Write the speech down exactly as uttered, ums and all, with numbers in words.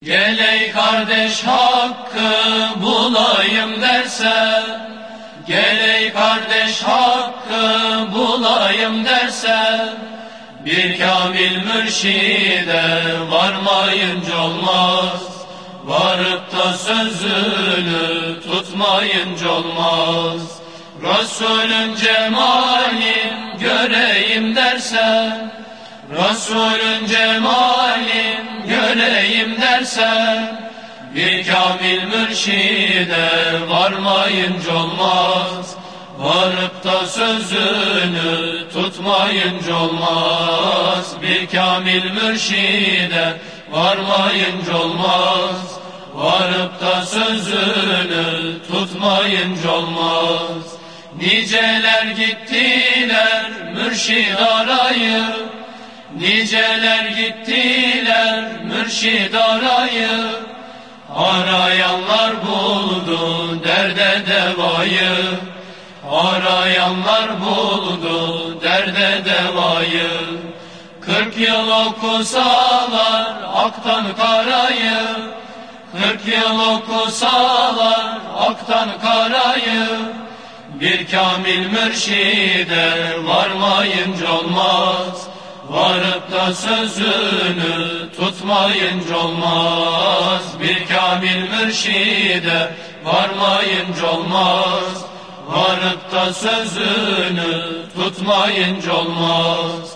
Gel ey kardeş hakkı bulayım derse, gel ey kardeş hakkı bulayım derse, bir kamil mürşide varmayınca olmaz, varıp da sözünü tutmayınca olmaz. Resulün cemalin göreyim dersen, Resulün cemalin göreyim dersen, bir kamil mürşide varmayınca olmaz, varıp da sözünü tutmayınca olmaz. Bir kamil mürşide varmayınca olmaz, varıp da sözünü tutmayınca olmaz. Niceler gittiler mürşid arayıp, niceler gittiler mürşid arayıp, arayanlar buldu derde devayı, arayanlar buldu derde devayı. Kırk yıl okusalar aktan karayı, kırk yıl okusalar aktan karayı, bir kamil mürşide varmayınca olmaz, varıp da sözünü tutmayınca olmaz. Bir kamil mürşide varmayınca olmaz, varıp da sözünü tutmayınca olmaz.